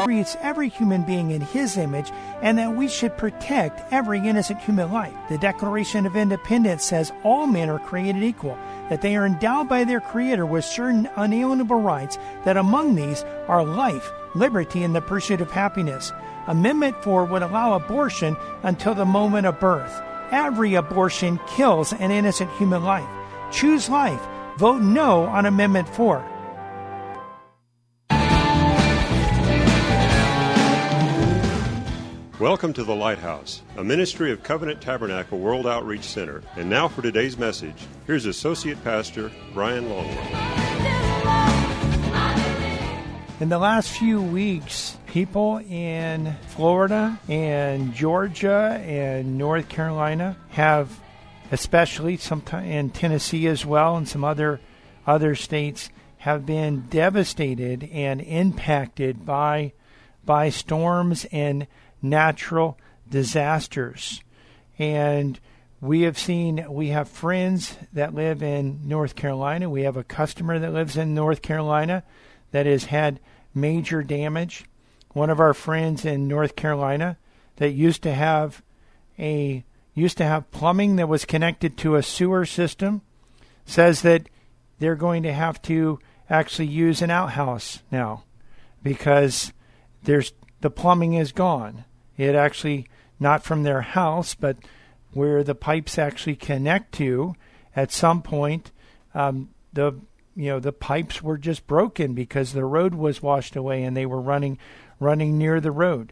creates every human being in His image, and that we should protect every innocent human life. The Declaration of Independence says all men are created equal, that they are endowed by their Creator with certain unalienable rights, that among these are life, liberty, and the pursuit of happiness. Amendment 4 would allow abortion until the moment of birth. Every abortion kills an innocent human life. Choose life. Vote no on Amendment 4. Welcome to The Lighthouse, a ministry of Covenant Tabernacle World Outreach Center. And now for today's message, here's Associate Pastor Brian Longwell. In the last few weeks, people in Florida and Georgia and North Carolina have, especially sometimes in Tennessee as well, and some other states, have been devastated and impacted by storms and natural disasters. And we have friends that live in North Carolina. We have a customer that lives in North Carolina that has had major damage. One of our friends in North Carolina that used to have plumbing that was connected to a sewer system says that they're going to have to actually use an outhouse now because the plumbing is gone. It actually, not from their house, but where the pipes actually connect to, at some point, the pipes were just broken because the road was washed away and they were running near the road.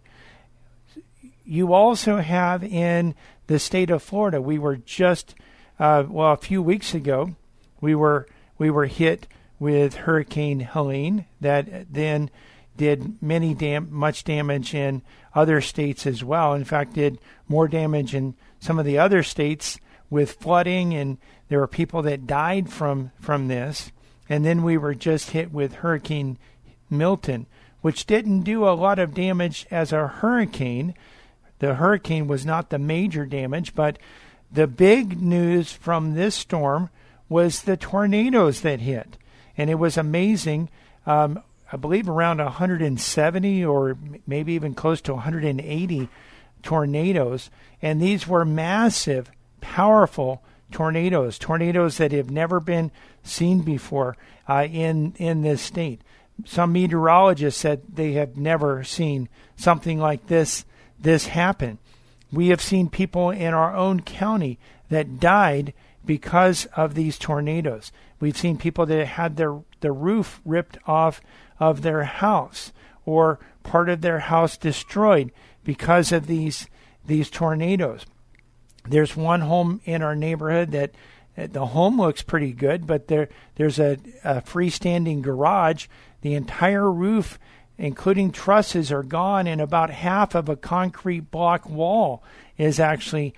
You also have in the state of Florida, we were just, a few weeks ago, we were hit with Hurricane Helene that then did much damage in other states as well. In fact, did more damage in some of the other states with flooding, and there were people that died from this. And then we were just hit with Hurricane Milton, which didn't do a lot of damage as a hurricane. The hurricane was not the major damage, but the big news from this storm was the tornadoes that hit. And it was amazing. I believe around 170 or maybe even close to 180 tornadoes. And these were massive, powerful tornadoes that have never been seen before in this state. Some meteorologists said they have never seen something like this happen. We have seen people in our own county that died because of these tornadoes. We've seen people that had the roof ripped off of their house or part of their house destroyed because of these tornadoes. There's one home in our neighborhood that the home looks pretty good, but there's a freestanding garage. The entire roof, including trusses, are gone, and about half of a concrete block wall was actually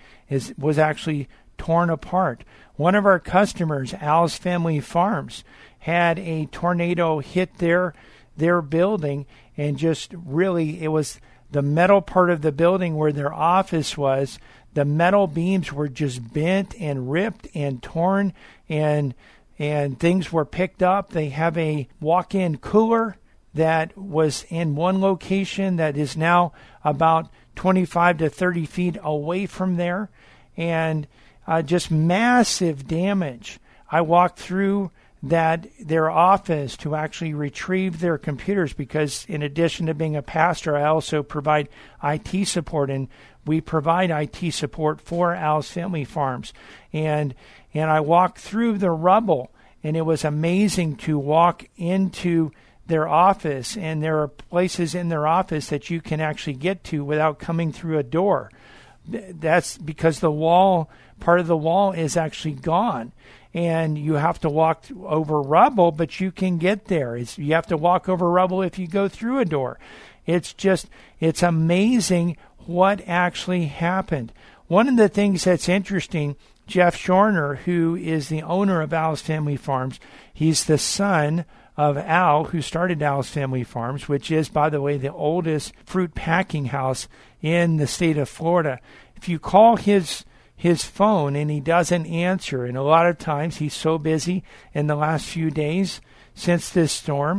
torn apart. One of our customers, Al's Family Farms, had a tornado hit their building, and just really, it was the metal part of the building where their office was. The metal beams were just bent and ripped and torn, and things were picked up. They have a walk-in cooler that was in one location that is now about 25 to 30 feet away from there, and just massive damage. I walked through their office to actually retrieve their computers because, in addition to being a pastor, I also provide IT support, and we provide IT support for Al's Family Farms. And I walked through the rubble, and it was amazing to walk into their office, and there are places in their office that you can actually get to without coming through a door. That's because part of the wall is actually gone. And you have to walk over rubble, but you can get there. You have to walk over rubble if you go through a door. It's amazing what actually happened. One of the things that's interesting, Jeff Schorner, who is the owner of Al's Family Farms, he's the son of Al, who started Al's Family Farms, which is, by the way, the oldest fruit packing house in the state of Florida. If you call his phone and he doesn't answer, and a lot of times he's so busy in the last few days since this storm,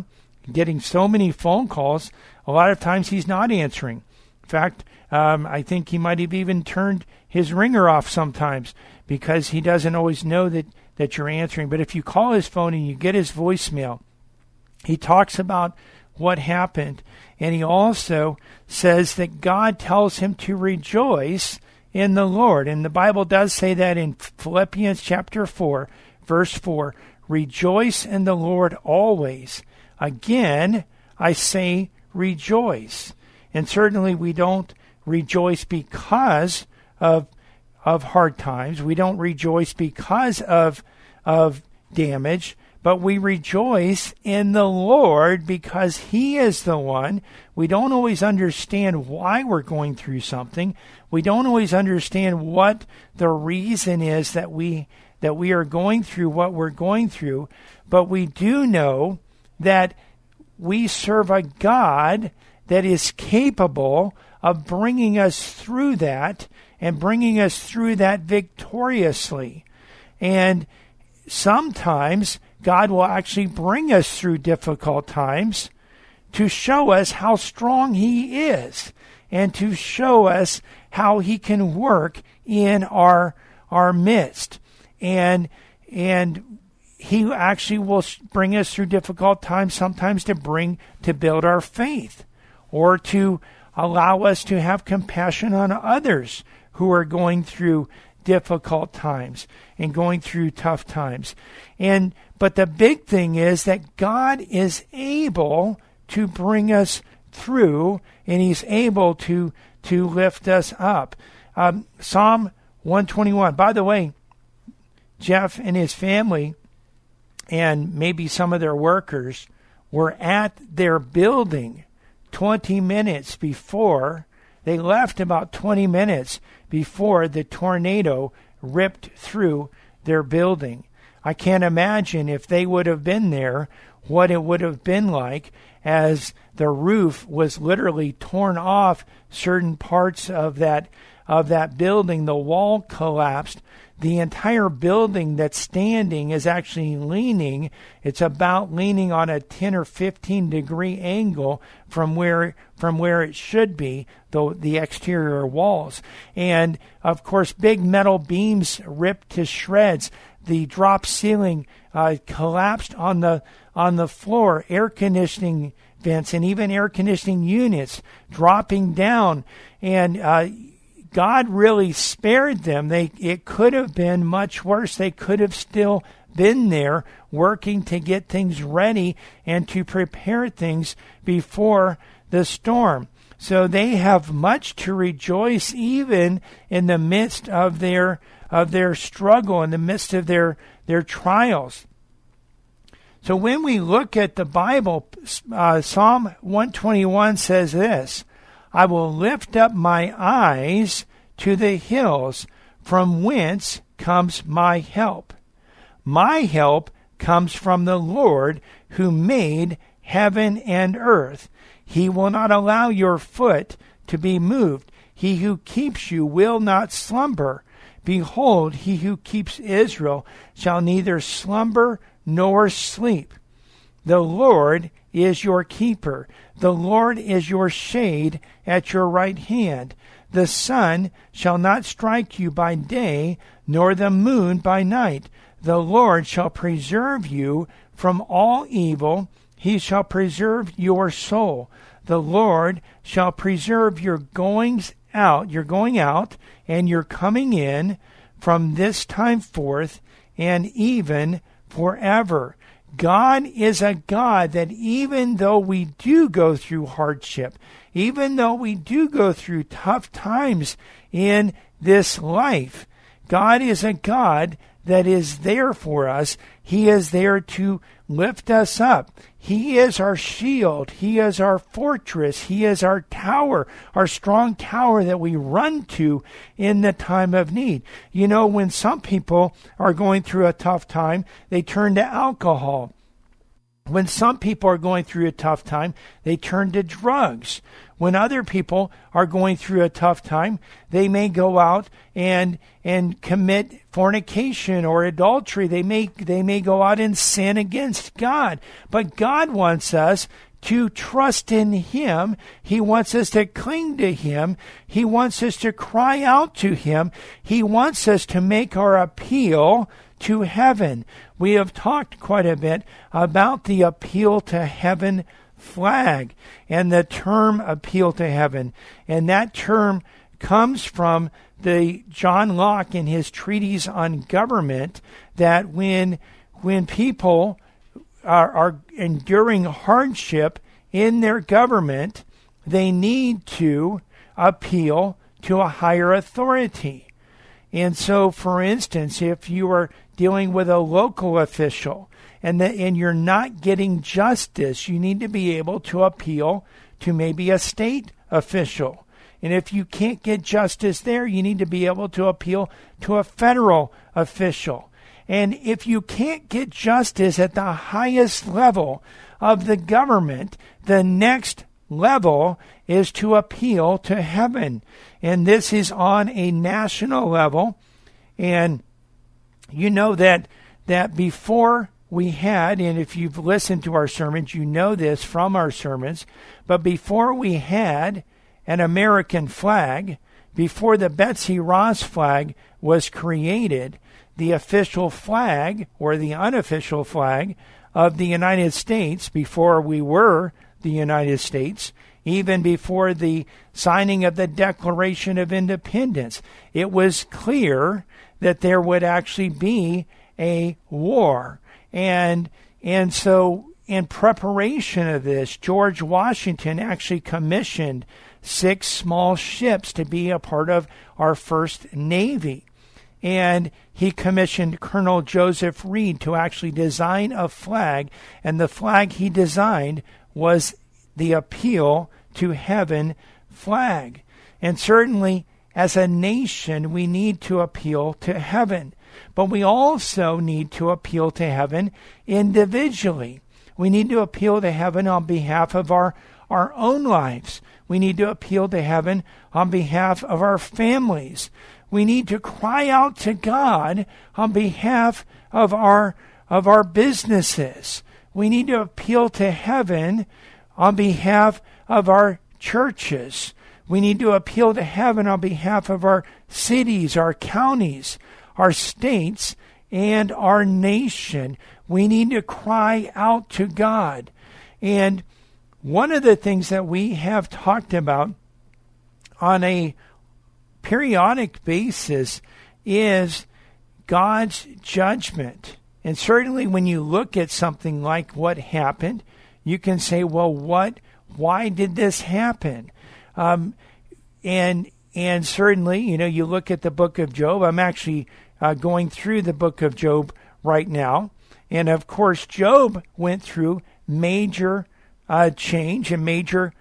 getting so many phone calls, a lot of times he's not answering. In fact, I think he might have even turned his ringer off sometimes because he doesn't always know that you're answering. But if you call his phone and you get his voicemail, he talks about what happened. And he also says that God tells him to rejoice in the Lord. And the Bible does say that in Philippians chapter 4, verse 4, rejoice in the Lord always. Again, I say rejoice. And certainly we don't rejoice because of hard times. We don't rejoice because of damage, but we rejoice in the Lord because He is the one. We don't always understand why we're going through something. We don't always understand what the reason is that we are going through what we're going through, but we do know that we serve a God that is capable of bringing us through that and bringing us through that victoriously. And sometimes God will actually bring us through difficult times to show us how strong He is and to show us how He can work in our midst. And He actually will bring us through difficult times, sometimes to build our faith, or to allow us to have compassion on others who are going through difficult times and going through tough times. But the big thing is that God is able to bring us through, and He's able to lift us up. Psalm 121. By the way, Jeff and his family and maybe some of their workers were at their building 20 minutes before. They left about 20 minutes before the tornado ripped through their building. I can't imagine if they would have been there what it would have been like, as the roof was literally torn off certain parts of that building. The wall collapsed. The entire building that's standing is actually leaning. It's about leaning on a 10 or 15 degree angle from where it should be, the exterior walls. And of course, big metal beams ripped to shreds. The drop ceiling collapsed on the floor. Air conditioning vents and even air conditioning units dropping down. And God really spared them. It could have been much worse. They could have still been there working to get things ready and to prepare things before the storm. So they have much to rejoice even in the midst of their struggle, in the midst of their trials. So when we look at the Bible, Psalm 121 says this: I will lift up my eyes to the hills, from whence comes my help. My help comes from the Lord who made heaven and earth. He will not allow your foot to be moved. He who keeps you will not slumber. Behold, he who keeps Israel shall neither slumber nor sleep. The Lord is your keeper. The Lord is your shade at your right hand. The sun shall not strike you by day, nor the moon by night. The Lord shall preserve you from all evil. He shall preserve your soul. The Lord shall preserve your going out, and your coming in from this time forth and even forever. God is a God that even though we do go through hardship, even though we do go through tough times in this life, God is a God that is there for us. He is there to lift us up. He is our shield. He is our fortress. He is our tower, our strong tower that we run to in the time of need. You know, when some people are going through a tough time, they turn to alcohol. When some people are going through a tough time, they turn to drugs. When other people are going through a tough time, they may go out and commit fornication or adultery. They may go out and sin against God. But God wants us to trust in Him. He wants us to cling to Him. He wants us to cry out to Him. He wants us to make our appeal to heaven. We have talked quite a bit about the appeal to heaven flag and the term appeal to heaven. And that term comes from the John Locke in his treatise on government, that when people are enduring hardship in their government, they need to appeal to a higher authority. And so, for instance, if you are dealing with a local official and you're not getting justice, you need to be able to appeal to maybe a state official. And if you can't get justice there, you need to be able to appeal to a federal official. And if you can't get justice at the highest level of the government, the next level is to appeal to heaven. And this is on a national level. And you know that before we had, and if you've listened to our sermons, you know this from our sermons, but before we had an American flag, before the Betsy Ross flag was created, the official flag or the unofficial flag of the United States, before we were the United States, even before the signing of the Declaration of Independence, it was clear that there would actually be a war. And so in preparation of this, George Washington actually commissioned 6 small ships to be a part of our first Navy. And he commissioned Colonel Joseph Reed to actually design a flag, and the flag he designed was the appeal to heaven flag. And certainly, as a nation, we need to appeal to heaven. But we also need to appeal to heaven individually. We need to appeal to heaven on behalf of our own lives. We need to appeal to heaven on behalf of our families. We need to cry out to God on behalf of our businesses. We need to appeal to heaven on behalf of our churches. We need to appeal to heaven on behalf of our cities, our counties, our states, and our nation. We need to cry out to God. And one of the things that we have talked about on a periodic basis is God's judgment. And certainly when you look at something like what happened, you can say, well, why did this happen? And certainly, you look at the book of Job. I'm actually going through the book of Job right now. And of course, Job went through major change and major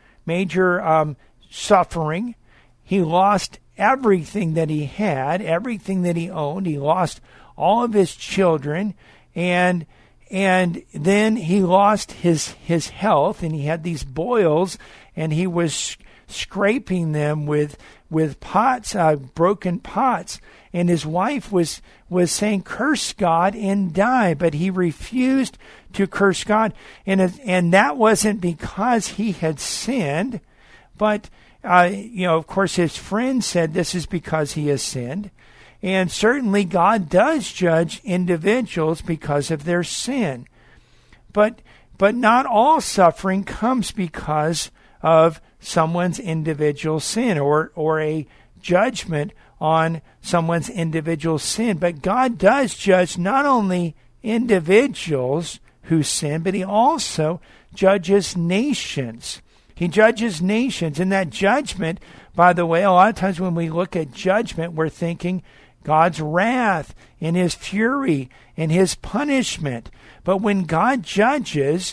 suffering. He lost everything that he had, everything that he owned. He lost all of his children, and then he lost his health, and he had these boils, and he was scraping them with pots, broken pots. And his wife was saying, curse God and die. But he refused to curse God. And that wasn't because he had sinned. But, of course, his friend said this is because he has sinned. And certainly God does judge individuals because of their sin. But not all suffering comes because of someone's individual sin or a judgment on someone's individual sin. But God does judge not only individuals who sin, but he also judges nations. He judges nations. And that judgment, by the way, a lot of times when we look at judgment, we're thinking God's wrath and his fury and his punishment. But when God judges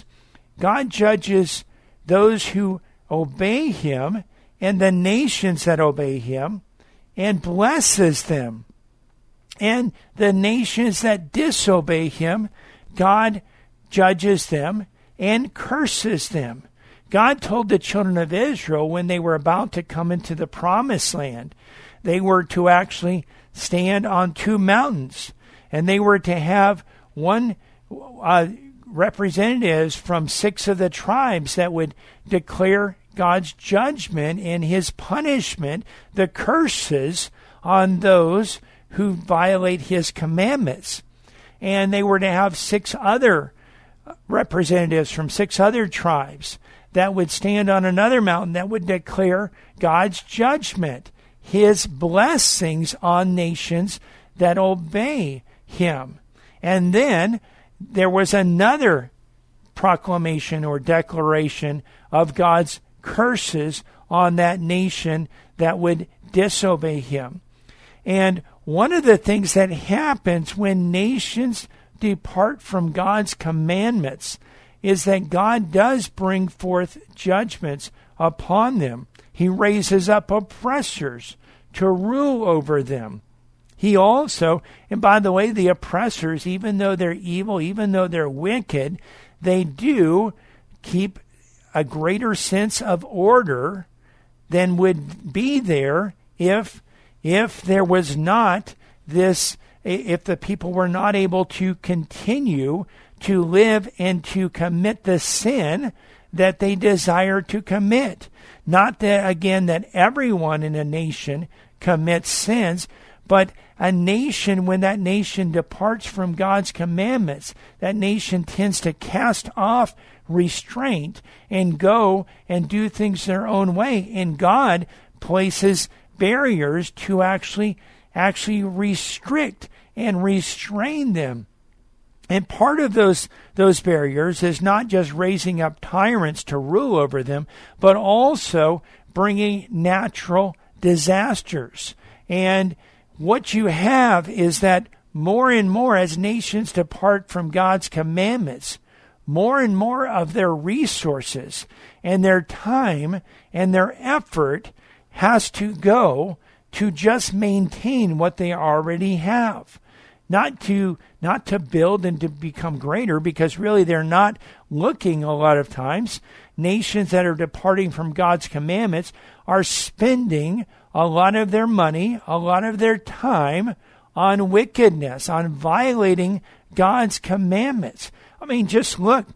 those who obey him and the nations that obey him, and blesses them. And the nations that disobey him, God judges them and curses them. God told the children of Israel when they were about to come into the promised land, they were to actually stand on two mountains, and they were to have one representatives from 6 of the tribes that would declare God's judgment and his punishment, the curses on those who violate his commandments. And they were to have 6 other representatives from 6 other tribes that would stand on another mountain that would declare God's judgment, his blessings on nations that obey him. And then there was another proclamation or declaration of God's curses on that nation that would disobey him. And one of the things that happens when nations depart from God's commandments is that God does bring forth judgments upon them. He raises up oppressors to rule over them. He also, and by the way, the oppressors, even though they're evil, even though they're wicked, they do keep a greater sense of order than would be there if there was not this, if the people were not able to continue to live and to commit the sin that they desire to commit. Not that, again, that everyone in a nation commits sins, but a nation, when that nation departs from God's commandments, that nation tends to cast off restraint and go and do things their own way. And God places barriers to actually restrict and restrain them. And part of those barriers is not just raising up tyrants to rule over them, but also bringing natural disasters. And what you have is that more and more as nations depart from God's commandments, more and more of their resources and their time and their effort has to go to just maintain what they already have. Not to build and to become greater, because really they're not looking a lot of times. Nations that are departing from God's commandments are spending a lot of their money, a lot of their time on wickedness, on violating God's commandments. I mean, just look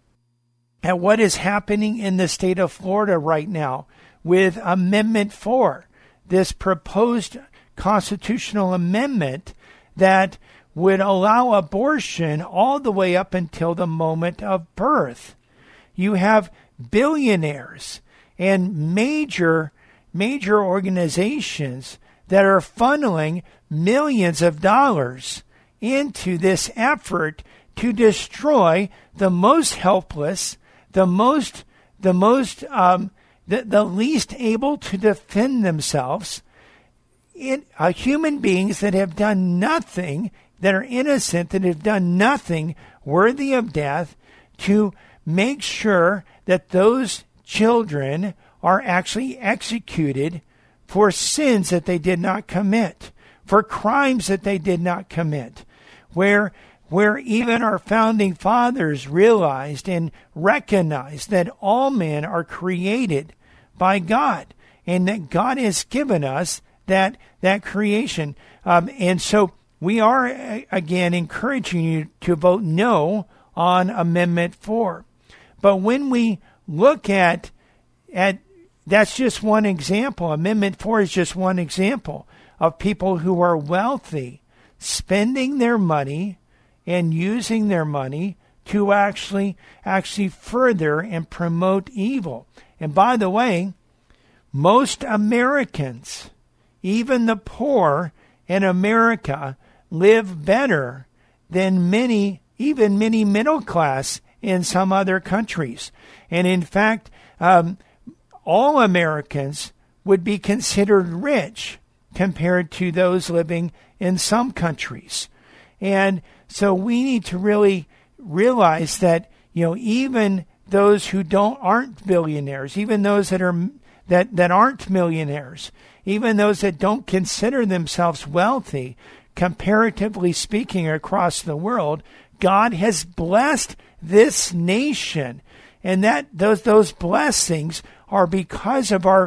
at what is happening in the state of Florida right now with Amendment 4, this proposed constitutional amendment that would allow abortion all the way up until the moment of birth. You have billionaires and major organizations that are funneling millions of dollars into this effort to destroy the most helpless, the least able to defend themselves, human beings that have done nothing, that are innocent, that have done nothing worthy of death, to make sure that those children are actually executed for sins that they did not commit, for crimes that they did not commit, where even our founding fathers realized and recognized that all men are created by God, and that God has given us that creation. And so we are, again, encouraging you to vote no on Amendment 4. But when we look at that's just one example. Amendment 4 is just one example of people who are wealthy spending their money and using their money to actually further and promote evil. And by the way, most Americans, even the poor in America, live better than many middle class in some other countries. And in fact, all Americans would be considered rich compared to those living in some countries. And so we need to really realize that, even those who aren't billionaires, even those that aren't millionaires, even those that don't consider themselves wealthy, comparatively speaking across the world, God has blessed this nation, and that those blessings are because of our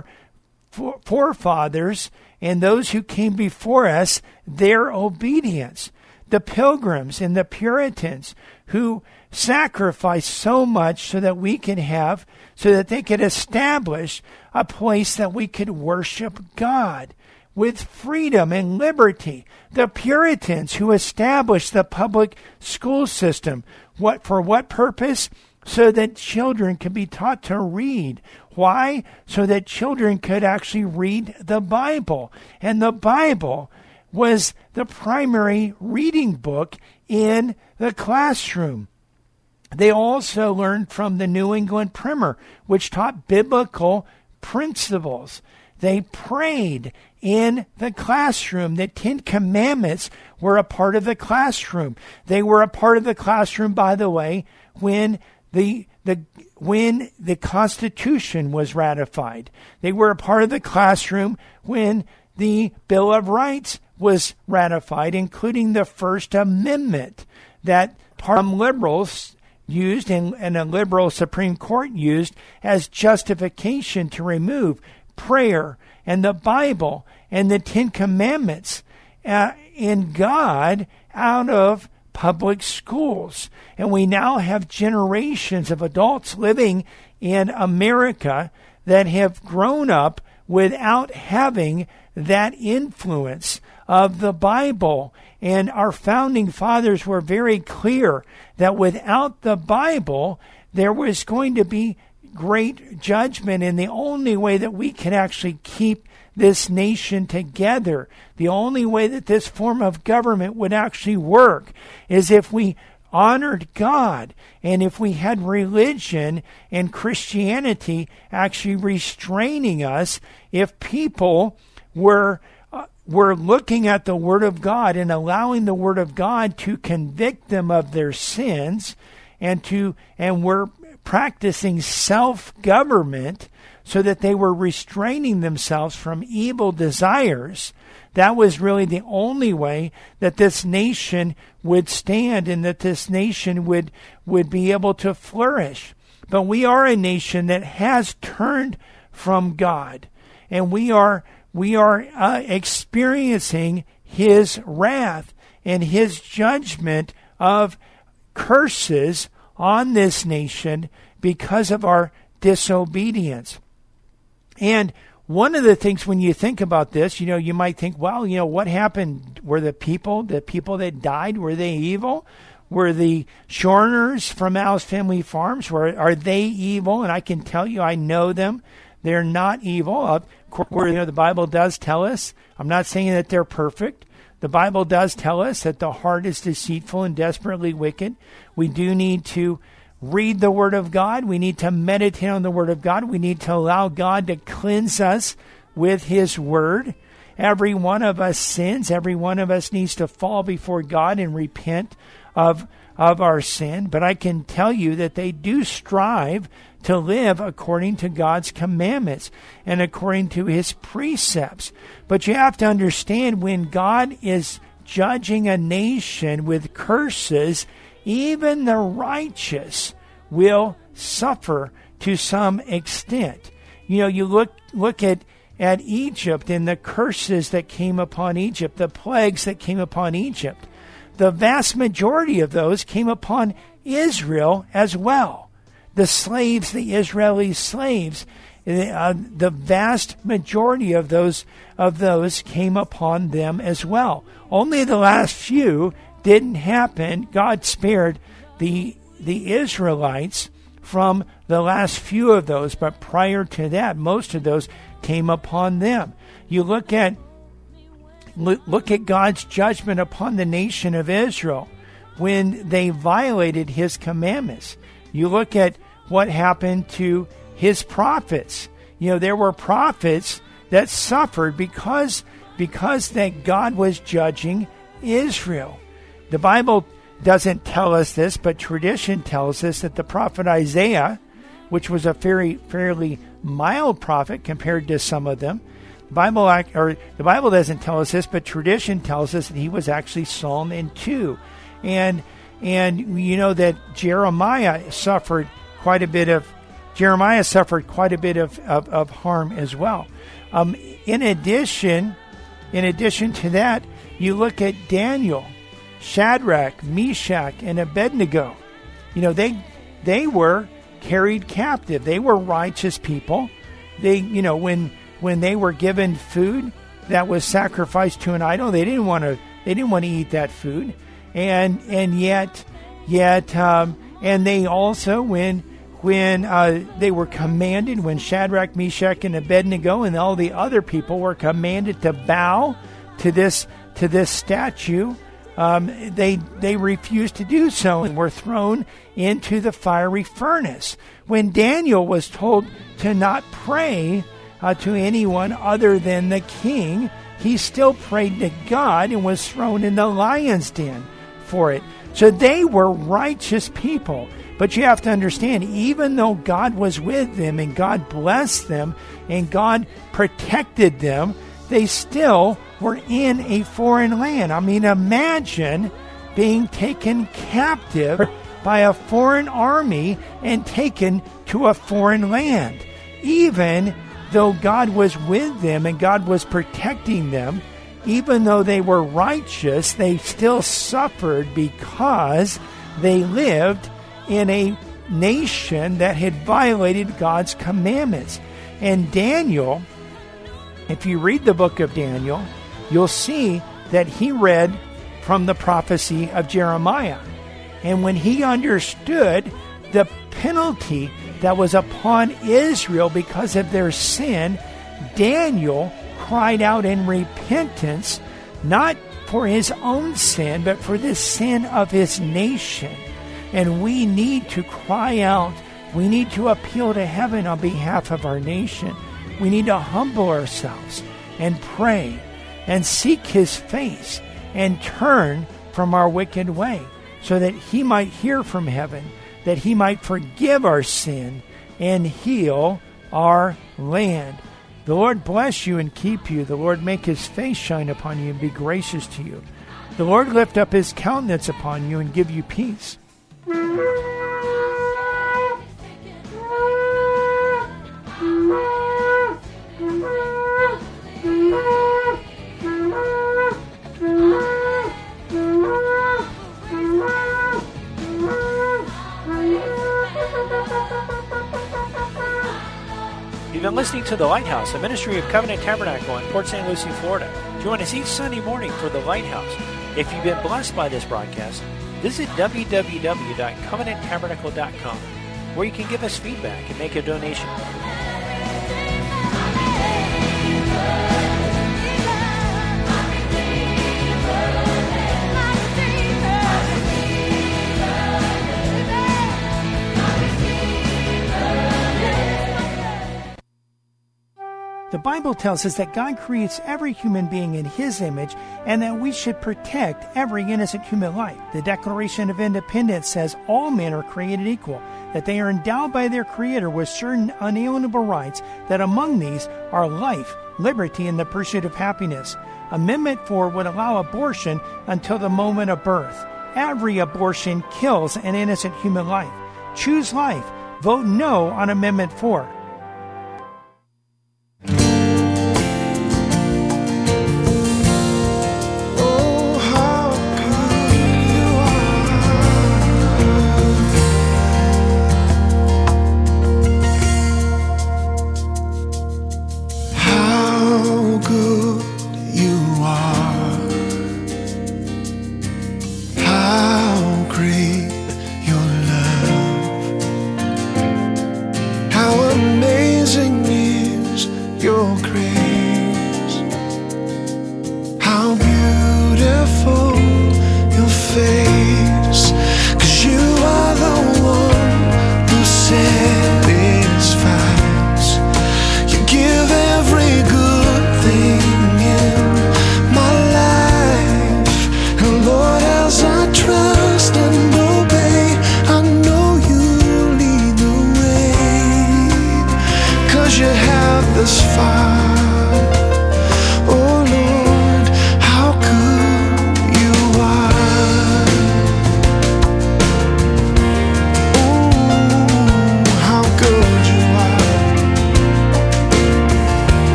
forefathers and those who came before us, their obedience. The Pilgrims and the Puritans who sacrificed so much so that we could have, so that they could establish a place that we could worship God with freedom and liberty. The Puritans who established the public school system. For what purpose? So that children could be taught to read. Why? So that children could actually read the Bible. And the Bible was the primary reading book in the classroom. They also learned from the New England Primer, which taught biblical principles. They prayed in the classroom. The Ten Commandments were a part of the classroom. They were a part of the classroom, by the way, when the Constitution was ratified. They were a part of the classroom when the Bill of Rights was ratified, including the First Amendment that some liberals used and a liberal Supreme Court used as justification to remove prayer and the Bible and the Ten Commandments in God out of public schools. And we now have generations of adults living in America that have grown up without having that influence of the Bible. And our founding fathers were very clear that without the Bible, there was going to be great judgment. And the only way that we can actually keep this nation together, the only way that this form of government would actually work, is if we honored God and if we had religion and Christianity actually restraining us, if people were looking at the Word of God and allowing the Word of God to convict them of their sins, and were practicing self-government so that they were restraining themselves from evil desires. That was really the only way that this nation would stand and that this nation would be able to flourish. But we are a nation that has turned from God, and we are experiencing His wrath and His judgment of curses on this nation because of our disobedience. And one of the things when you think about this, you might think, well, what happened? Were the people that died, were they evil? Were the Shorners from Al's Family Farms, are they evil? And I can tell you, I know them. They're not evil. Of course, the Bible does tell us, I'm not saying that they're perfect. The Bible does tell us that the heart is deceitful and desperately wicked. We do need to read the Word of God. We need to meditate on the Word of God. We need to allow God to cleanse us with His Word. Every one of us sins. Every one of us needs to fall before God and repent of our sin. But I can tell you that they do strive to live according to God's commandments and according to His precepts. But you have to understand, when God is judging a nation with curses, even the righteous will suffer to some extent. You look at Egypt and the curses that came upon Egypt, the plagues that came upon Egypt. The vast majority of those came upon Israel as well. The slaves, the Israeli slaves, the vast majority of those came upon them as well. Only the last few didn't happen. God spared the Israelites from the last few of those, but prior to that, most of those came upon them. You look at God's judgment upon the nation of Israel when they violated His commandments. You look at what happened to His prophets. There were prophets that suffered because that God was judging Israel. The Bible doesn't tell us this, but tradition tells us that the prophet Isaiah, which was a fairly mild prophet compared to some of them, the Bible doesn't tell us this, but tradition tells us that he was actually Psalm in 2. And And you know that Jeremiah suffered quite a bit of harm as well. In addition to that, you look at Daniel, Shadrach, Meshach, and Abednego. You know, they were carried captive. They were righteous people. They, you know, when they were given food that was sacrificed to an idol, they didn't want to eat that food. And yet, and they also, when they were commanded, when Shadrach, Meshach, and Abednego and all the other people were commanded to bow to this statue, they refused to do so and were thrown into the fiery furnace. When Daniel was told to not pray to anyone other than the king, he still prayed to God and was thrown in the lion's den for it. So they were righteous people. But you have to understand, even though God was with them and God blessed them and God protected them, they still were in a foreign land. I mean, imagine being taken captive by a foreign army and taken to a foreign land. Even though God was with them and God was protecting them, even though they were righteous, they still suffered because they lived in a nation that had violated God's commandments. And Daniel, if you read the book of Daniel, you'll see that he read from the prophecy of Jeremiah. And when he understood the penalty that was upon Israel because of their sin, Daniel cried out in repentance, not for his own sin, but for the sin of his nation. And we need to cry out. We need to appeal to heaven on behalf of our nation. We need to humble ourselves and pray and seek his face and turn from our wicked way so that he might hear from heaven, that he might forgive our sin and heal our land. The Lord bless you and keep you. The Lord make his face shine upon you and be gracious to you. The Lord lift up his countenance upon you and give you peace. You've been listening to The Lighthouse, a ministry of Covenant Tabernacle in Port St. Lucie, Florida. Join us each Sunday morning for The Lighthouse. If you've been blessed by this broadcast, visit www.covenanttabernacle.com, where you can give us feedback and make a donation. The Bible tells us that God creates every human being in his image and that we should protect every innocent human life. The Declaration of Independence says all men are created equal, that they are endowed by their Creator with certain unalienable rights, that among these are life, liberty, and the pursuit of happiness. Amendment 4 would allow abortion until the moment of birth. Every abortion kills an innocent human life. Choose life. Vote no on Amendment 4.